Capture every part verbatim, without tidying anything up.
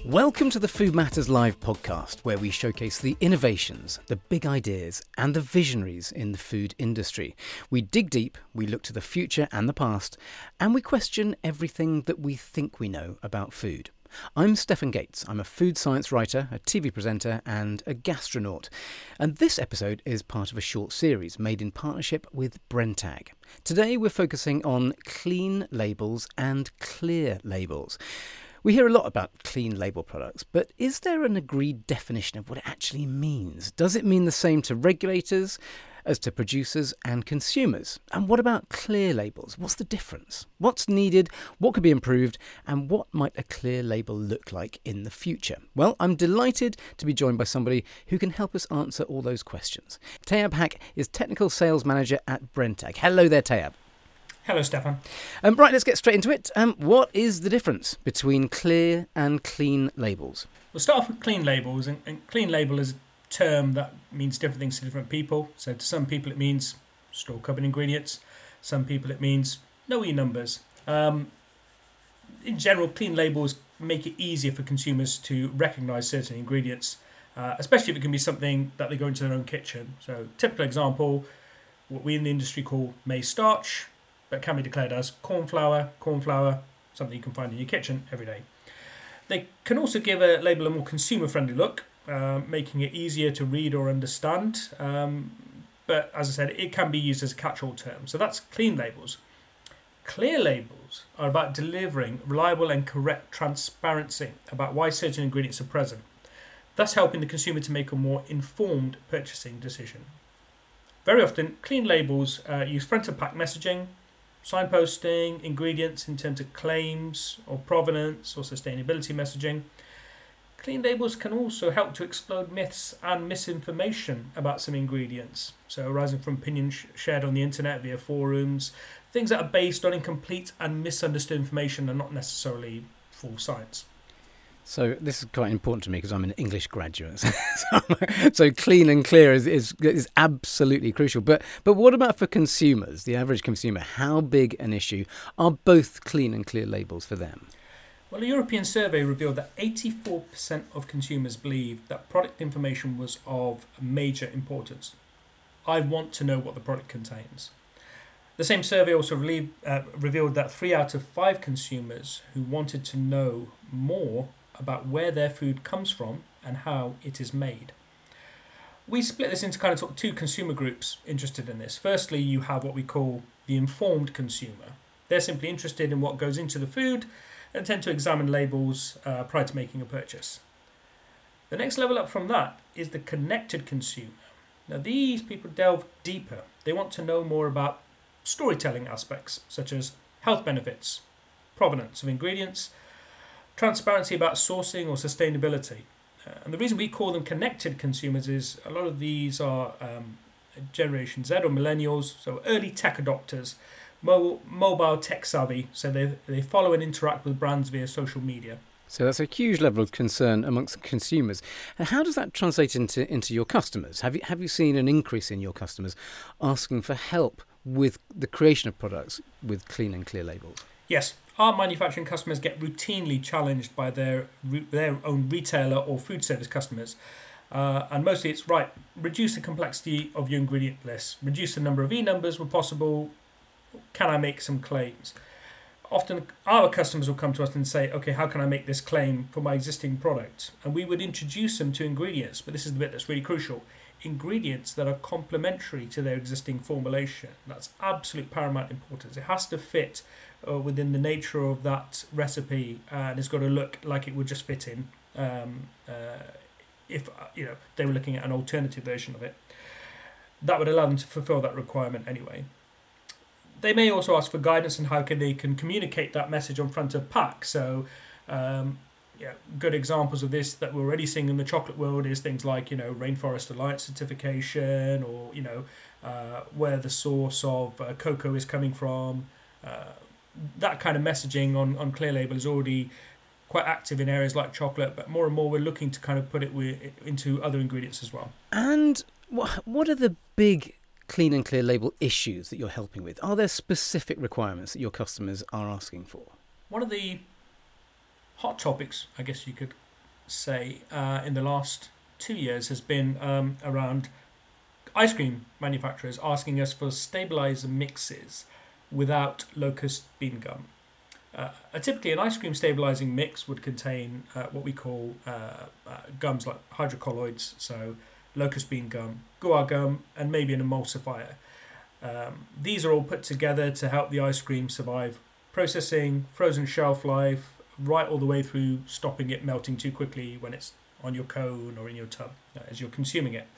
Welcome to the Food Matters Live podcast, where we showcase the innovations, the big ideas, and the visionaries in the food industry. We dig deep, we look to the future and the past, and we question everything that we think we know about food. I'm Stefan Gates. I'm a food science writer, a T V presenter, and a gastronaut. And this episode is part of a short series made in partnership with Brenntag. Today we're focusing on clean labels and clear labels. We hear a lot about clean label products, but is there an agreed definition of what it actually means? Does it mean the same to regulators as to producers and consumers? And what about clear labels? What's the difference? What's needed? What could be improved? And what might a clear label look like in the future? Well, I'm delighted to be joined by somebody who can help us answer all those questions. Tayyab Haq is Technical Sales Manager at Brenntag. Hello there, Tayyab. Hello, Stefan. Um, right, let's get straight into it. Um, what is the difference between clear and clean labels? We'll start off with clean labels, and, and clean label is a term that means different things to different people. So to some people it means store cupboard ingredients, some people it means no E numbers. Um, in general, clean labels make it easier for consumers to recognise certain ingredients, uh, especially if it can be something that they go into their own kitchen. So typical example, what we in the industry call maize starch, but can be declared as corn flour, corn flour, something you can find in your kitchen every day. They can also give a label a more consumer-friendly look, uh, making it easier to read or understand. Um, but as I said, it can be used as a catch-all term. So that's clean labels. Clear labels are about delivering reliable and correct transparency about why certain ingredients are present, thus helping the consumer to make a more informed purchasing decision. Very often, clean labels uh, use front-of-pack messaging, signposting, ingredients in terms of claims or provenance or sustainability messaging. Clean labels can also help to explode myths and misinformation about some ingredients, so arising from opinions sh- shared on the internet via forums, things that are based on incomplete and misunderstood information and not necessarily full science. So this is quite important to me because I'm an English graduate. so, so clean and clear is, is is absolutely crucial. But but what about for consumers, the average consumer? How big an issue are both clean and clear labels for them? Well, a European survey revealed that eighty-four percent of consumers believe that product information was of major importance. I want to know what the product contains. The same survey also relieved, uh, revealed that three out of five consumers who wanted to know more about where their food comes from and how it is made. We split this into kind of, sort of two consumer groups interested in this. Firstly, you have what we call the informed consumer. They're simply interested in what goes into the food and tend to examine labels uh, prior to making a purchase. The next level up from that is the connected consumer. Now, these people delve deeper. They want to know more about storytelling aspects, such as health benefits, provenance of ingredients, transparency about sourcing or sustainability. Uh, and the reason we call them connected consumers is a lot of these are um, Generation Z or millennials, so early tech adopters, mo- mobile tech savvy, so they they follow and interact with brands via social media. So that's a huge level of concern amongst consumers. And how does that translate into, into your customers? Have you have you seen an increase in your customers asking for help with the creation of products with clean and clear labels? Yes. Our manufacturing customers get routinely challenged by their their own retailer or food service customers. Uh, and mostly it's, right, reduce the complexity of your ingredient list, reduce the number of E numbers where possible, can I make some claims? Often our customers will come to us and say, okay, how can I make this claim for my existing product? And we would introduce them to ingredients, but this is the bit that's really crucial. Ingredients that are complementary to their existing formulation. That's absolute paramount importance. It has to fit uh, within the nature of that recipe, uh, and it's got to look like it would just fit in um, uh, if uh, you know they were looking at an alternative version of it. That would allow them to fulfill that requirement anyway. They may also ask for guidance on how can they can communicate that message on front of pack. So um, yeah, good examples of this that we're already seeing in the chocolate world is things like, you know, Rainforest Alliance certification, or, you know, uh, where the source of uh, cocoa is coming from. Uh, that kind of messaging on, on clear label is already quite active in areas like chocolate, but more and more we're looking to kind of put it with, into other ingredients as well. And what what are the big clean and clear label issues that you're helping with? Are there specific requirements that your customers are asking for? One of the hot topics, I guess you could say, uh, in the last two years has been um, around ice cream manufacturers asking us for stabilizer mixes without locust bean gum. Uh, typically, an ice cream stabilizing mix would contain uh, what we call uh, uh, gums like hydrocolloids, so locust bean gum, guar gum, and maybe an emulsifier. Um, these are all put together to help the ice cream survive processing, frozen shelf life, right all the way through stopping it melting too quickly when it's on your cone or in your tub uh, as you're consuming it.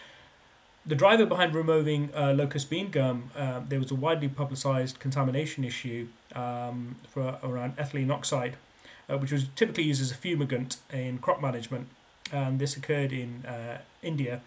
The driver behind removing uh, locust bean gum, uh, there was a widely publicised contamination issue um, for around ethylene oxide, uh, which was typically used as a fumigant in crop management. And this occurred in uh, India.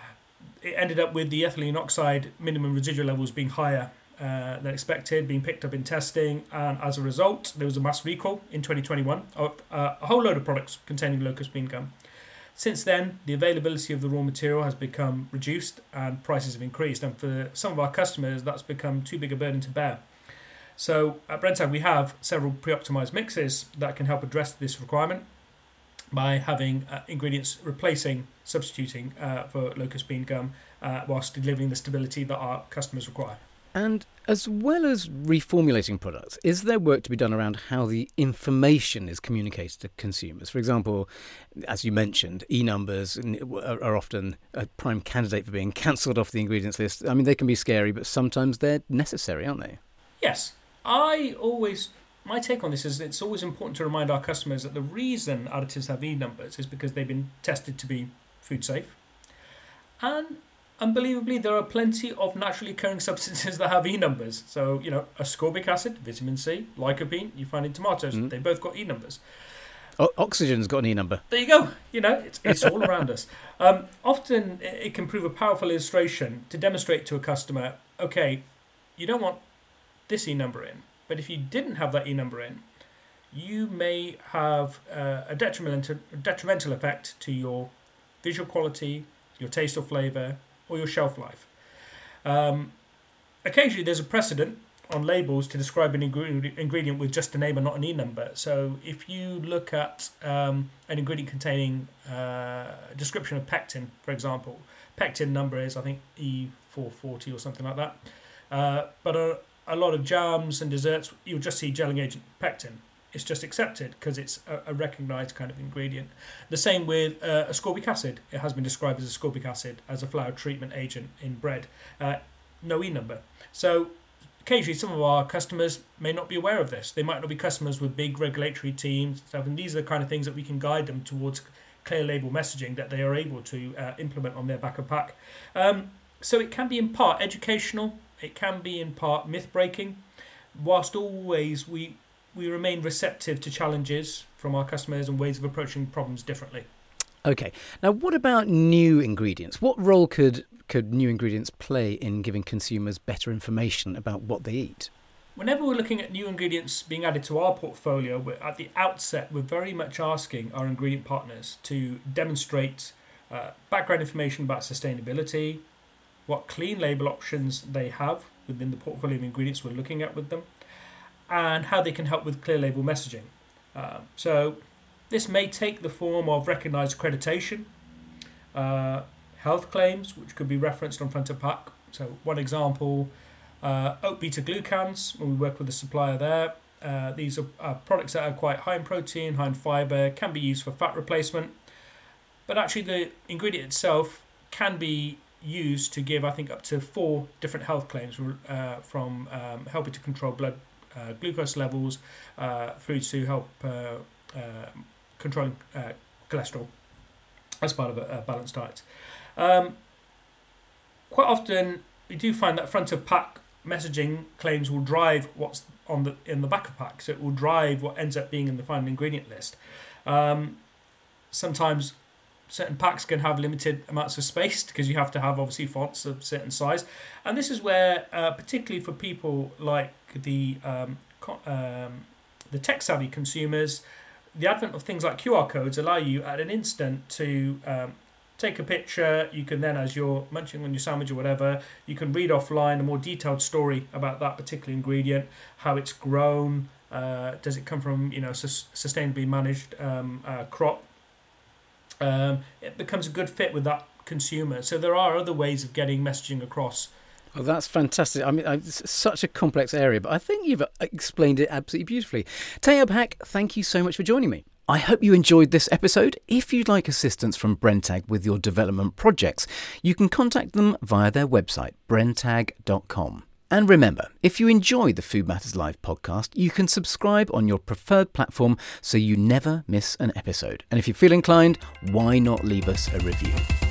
It ended up with the ethylene oxide minimum residual levels being higher uh, than expected, being picked up in testing, and as a result, there was a mass recall in twenty twenty-one of uh, a whole load of products containing locust bean gum. Since then, the availability of the raw material has become reduced and prices have increased, and for some of our customers, that's become too big a burden to bear. So at Brenntag, we have several pre-optimized mixes that can help address this requirement by having uh, ingredients replacing, substituting uh, for locust bean gum, uh, whilst delivering the stability that our customers require. And as well as reformulating products, is there work to be done around how the information is communicated to consumers? For example, as you mentioned, e-numbers are often a prime candidate for being cancelled off the ingredients list. I mean, they can be scary, but sometimes they're necessary, aren't they? Yes. I always... My take on this is it's always important to remind our customers that the reason additives have e-numbers is because they've been tested to be food safe. And unbelievably, there are plenty of naturally occurring substances that have e-numbers. So, you know, ascorbic acid, vitamin C, lycopene, you find in tomatoes, mm. they've both got e-numbers. O- oxygen's got an e-number. There you go. You know, it's, it's all around us. Um, often, it can prove a powerful illustration to demonstrate to a customer, okay, you don't want this e-number in, but if you didn't have that e-number in, you may have uh, a detrimental, detrimental effect to your visual quality, your taste or flavour, or your shelf life. Um, occasionally, there's a precedent on labels to describe an ingredient, ingredient with just a name and not an e-number. So if you look at um, an ingredient containing uh, a description of pectin, for example, pectin number is, I think, E four forty or something like that. Uh, but a, a lot of jams and desserts, you'll just see gelling agent pectin. It's just accepted because it's a, a recognised kind of ingredient. The same with uh, ascorbic acid. It has been described as ascorbic acid as a flour treatment agent in bread. Uh, no E-number. So occasionally some of our customers may not be aware of this. They might not be customers with big regulatory teams. And these are the kind of things that we can guide them towards clear label messaging that they are able to uh, implement on their back of pack. Um, so it can be in part educational. It can be in part myth-breaking, whilst always we we remain receptive to challenges from our customers and ways of approaching problems differently. Okay. Now, what about new ingredients? What role could, could new ingredients play in giving consumers better information about what they eat? Whenever we're looking at new ingredients being added to our portfolio, we're, at the outset, we're very much asking our ingredient partners to demonstrate uh, background information about sustainability, what clean label options they have within the portfolio of ingredients we're looking at with them, and how they can help with clear label messaging. Uh, so this may take the form of recognised accreditation, uh, health claims, which could be referenced on front of pack. So one example, uh, oat beta glucans, when we work with a supplier there. Uh, these are uh, products that are quite high in protein, high in fibre, can be used for fat replacement. But actually the ingredient itself can be used to give, I think, up to four different health claims, uh, from um, helping to control blood uh, glucose levels uh, through to help uh, uh, controlling uh, cholesterol as part of a, a balanced diet. Um, quite often, we do find that front of pack messaging claims will drive what's on the in the back of pack, so it will drive what ends up being in the final ingredient list. Um, sometimes certain packs can have limited amounts of space because you have to have obviously fonts of certain size, and this is where, uh, particularly for people like the um, um, the tech savvy consumers, the advent of things like Q R codes allow you at an instant to um, take a picture. You can then, as you're munching on your sandwich or whatever, you can read offline a more detailed story about that particular ingredient, how it's grown, uh, does it come from, you know, sus- sustainably managed um, uh, crop, um, it becomes a good fit with that consumer. So there are other ways of getting messaging across. Oh, that's fantastic. I mean, it's such a complex area, but I think you've explained it absolutely beautifully. Tayob Haque, thank you so much for joining me. I hope you enjoyed this episode. If you'd like assistance from Brenntag with your development projects, you can contact them via their website, brenntag dot com. And remember, if you enjoy the Food Matters Live podcast, you can subscribe on your preferred platform so you never miss an episode. And if you feel inclined, why not leave us a review?